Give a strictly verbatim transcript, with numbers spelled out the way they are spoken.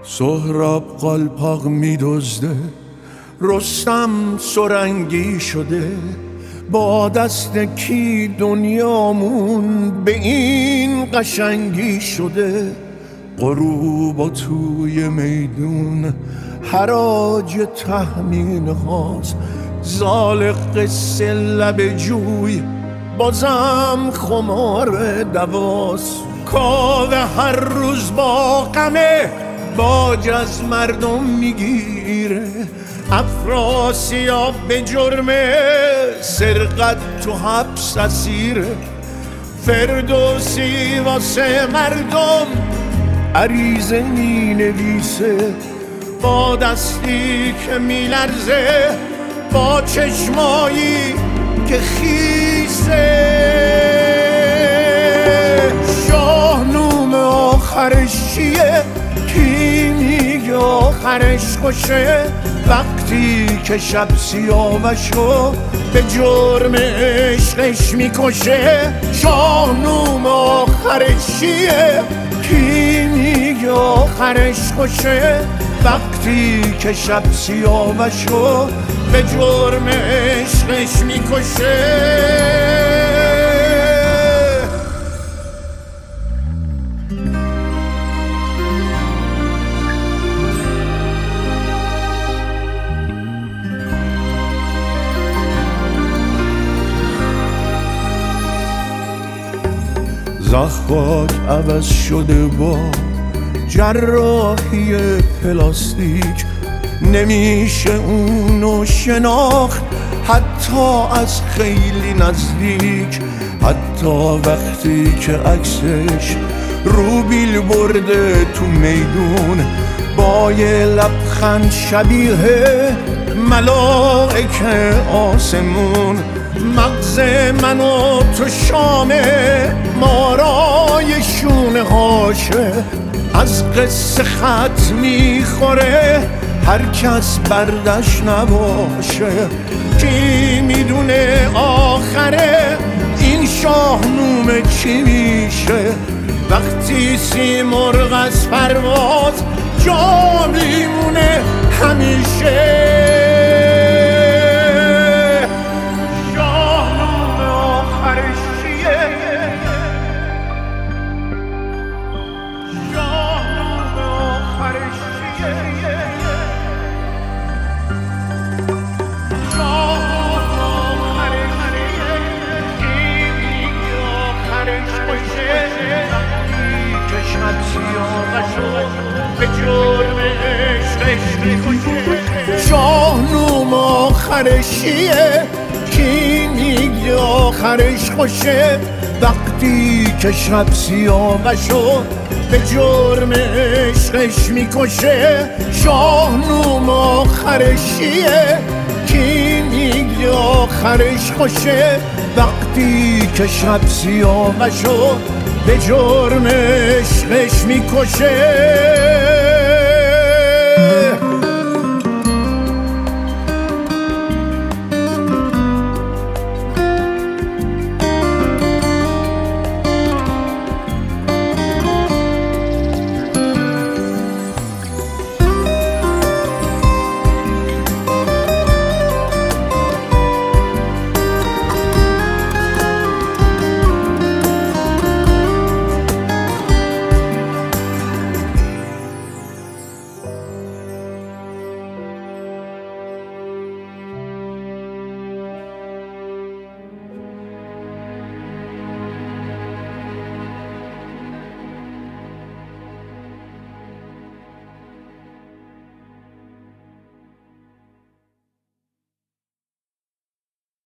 سهراب قالپاق می دزده، رستم سرنگی شده. با دست کی دنیامون به این قشنگی شده؟ غروب و توی میدون حراج تهمین هاست، زال قصه لب جوی بازم خمار دواست. کاوه هر روز با غمه باج از مردم میگیره، افراسیاب به جرم سرقت تو حبس اسیره. فردوسی واسه مردم عریضه می نویسه، با دستی که می لرزه، با چشمایی که خیسه. شاهنوم آخرش چیه؟ کی میگه آخرش خوشه؟ وقتی که شب سیاوشو به جرم عشقش میکشه. شاهنوم آخرش چیه؟ کی میگه آخرش خوشه؟ وقتی که شب سیاوشو به جرم عشقش میکشه. ضحاک عوض شده با جراحی پلاستیک، نمیشه اونو شناخت حتی از خیلی نزدیک. حتی وقتی که عکسش رو بیل برده تو میدون، با یه لبخند شبیه ملائکه آسمون. مغز من و تو شامه مارای شونه هاشه، از قصه خط میخوره هر کس بردش نباشه. کی میدونه آخره این شاهنومه چی میشه؟ وقتی سیمرغ از پرواز جا میمونه همیشه. شاهنوم آخرش چیه؟ کی میگه آخرش خوشه؟ وقتی که شب سیاوشو به جرم عشقش میکشه. شاهنوم آخرش چیه؟ کی میگه آخرش خوشه؟ وقتی که شب سیاوشو به جرم عشقش میکشه.